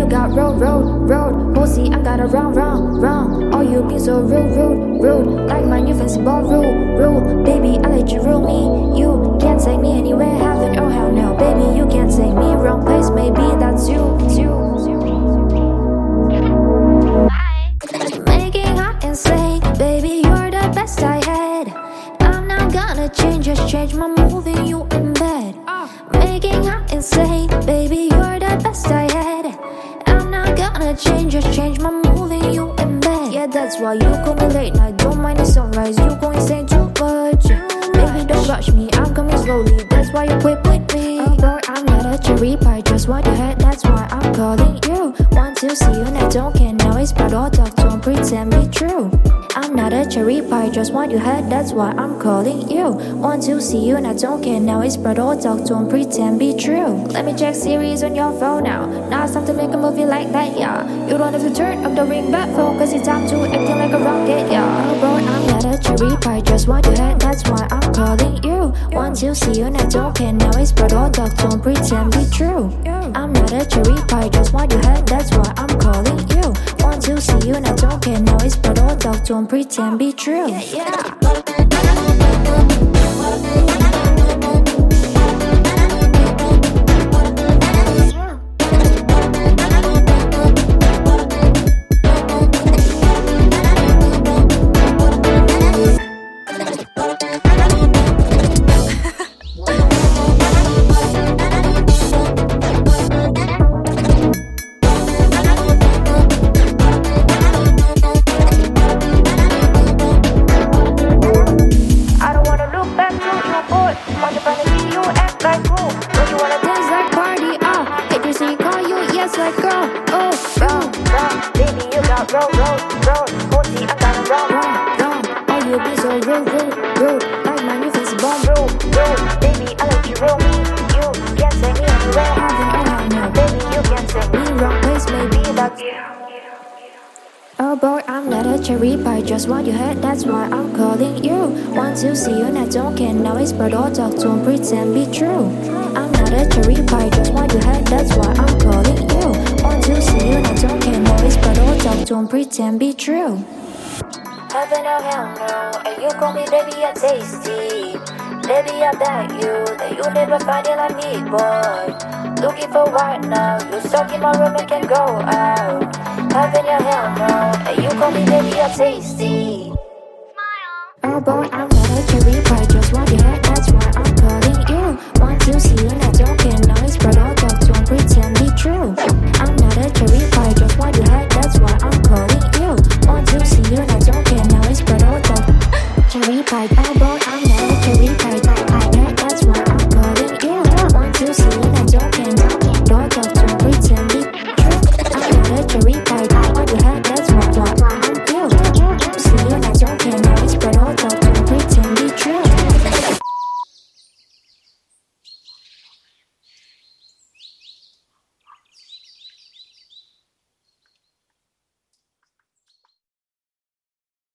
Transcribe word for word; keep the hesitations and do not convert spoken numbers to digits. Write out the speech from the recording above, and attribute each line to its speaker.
Speaker 1: you got road, road, road. Pussy, I got a round, round, round. Oh, you be so rude, rude, rude. Like my new fancy ball, rule, rule. Baby, I let you rule me. You can't take me anywhere, heaven or hell no. Baby, you can't take me wrong place. Maybe that's you, you. Making hot and say, baby, you're the best I had. I'm not gonna change, just change my moving you in bed. Making hot and say, baby, you're the best I had. I'm not gonna change, just change my moving you in bed. Yeah, that's why you call me late night, don't mind the sunrise. You go insane too much. Baby, don't rush me, I'm coming slowly. That's why you quit with me. Oh boy, I'm not a cherry pie, just want your head. That's why I'm calling you. Want to see you and I don't care now. It's but all talk, don't pretend be true. I'm not a cherry pie, just want your head. That's why I'm calling you. Want to see you and I don't care now. It's but all talk, don't pretend be true. Let me check series on your phone now. Now it's time to make a movie like that, yeah. You don't have to turn up the ring back phone, cause it's time to acting like a rocket, yeah. Oh boy, I'm not a cherry pie, just want your head. That's why I'm calling you. Want to see you and I don't care now. It's but all talk, don't pretend be true. I'm not a cherry pie, just want your head. That's why I'm calling you. Want to see you and I don't care now. It's but all talk, don't pretend be true. Yeah, yeah. Like girl, oh, roll, roll, baby, you got roll, roll, roll. Pussy, I got a roll, roll, roll. Oh, you be so rude, rude, rude. Like my new fancy bomb, roll, roll. Baby, I let you roll me. You can't say me anywhere, having a hell no. Baby, you can't say me wrong place, maybe that's you. Oh boy, I'm not a cherry pie, just want your head. That's why I'm calling you. Want to see you and I don't care now. It's but all talk, don't pretend be true. I'm not a cherry pie, just want your head. That's why I'm calling you. Want to see you and I don't care now. It's but all talk, don't pretend be true. Heaven or hell no, and you call me baby, I'm tasty. Baby, I bet you that you never find it like me, boy. Looking for what now? You stuck in my room and can't go out. Heaven or hell no, and you call me baby, I'm tasty. Oh boy, I'm not a cherry pie, just want your head. That's why I'm calling you. Want to see you